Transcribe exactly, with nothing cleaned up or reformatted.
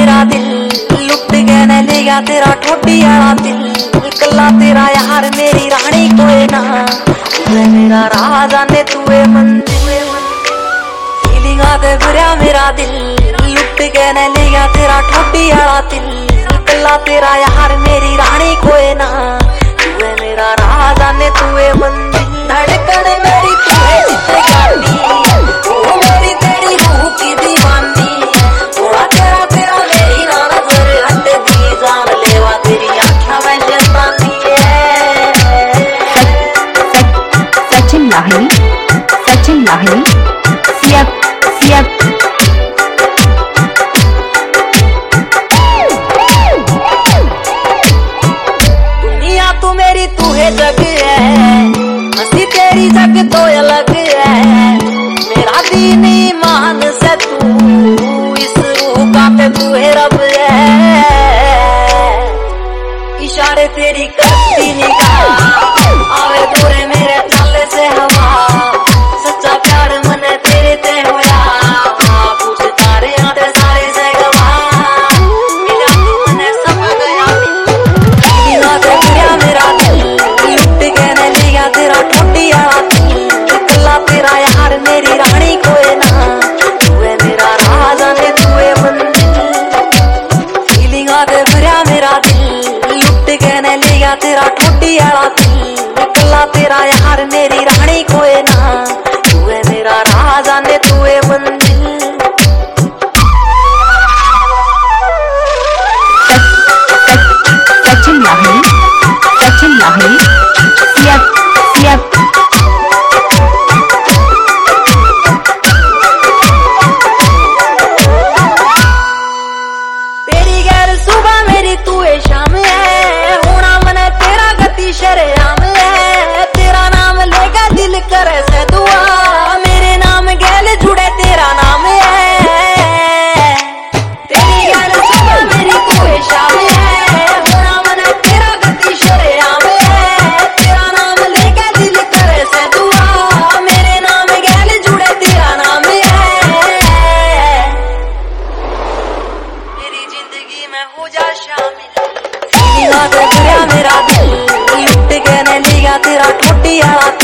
मेरा दिल लुट के न ले गया तेरा ठोडी वाला दिल। कल्ला तेरा यार मेरी रानी कोई ना, तू मेरा राजा ने तू मंजिल। फीलिंगा दे भरिया मेरा दिल लुट के न ले गया तेरा ठोडी वाला दिल। कल्ला तेरा यार मेरी रानी कोई ना, तू मेरा राजा ने तू मंजिल। धड़कन मेरी तू है जितने गानी, ओ मेरी तेरी रूह की दीवानी। थोड़ा तेरा तेरा मेरी ना नजर हट दी, जान लेवा तेरी आँखों में जतानी है। Sachin Lahiri, Sachin Lahiri, CF CF. दुनिया तू मेरी तू है जग है, हंसी तेरी जग तो अलग है। मेरा दीन ईमान से तू इस रूह का ते तू है रब है। इशारे तेरी करती निगाह आवे दूरे मेरे चाले से हवा। सच्चा प्यार मने तेरे ते होया, पूछ तारे आते सारे से गवा। मिला तू मने सब गया बिना ते गया मेरा दिल लुट के न ले गया तेरा ठोडी वाला दिल। कल्ला तेरा यार मेरी रानी कोई ना, तू है मेरा राजा ने तू मंजिल। फीलिंगा दे भरिया मेरा दिल लुट के न ले गया तेरा ठोडी वाला दिल। कल्ला तेरा यार मेरी रानी कोई ना, तू है मेरा राजा ने तू मंजिल। Sachin Lahiri, Sachin Lahiri, CF CF. तेरी गैर सुबह मेरी तू है शाम है, होना मने तेरा गति शरेआम है। तेरा नाम लेगा दिल करे से दुआ, मेरे नाम गैल जुड़े तेरा नाम है। तेरी गैर सुबह मेरी तू है शाम है, होना मने तेरा गति शरेआम है। तेरा नाम लेगा दिल करे से दुआ, मेरे नाम गैल जुड़े तेरा नाम है। मेरी जिंदगी में हो जा शामिल। फीलिंगा दे भरिया मेरा दिल लुट के न ले गया तेरा ठोडी वाला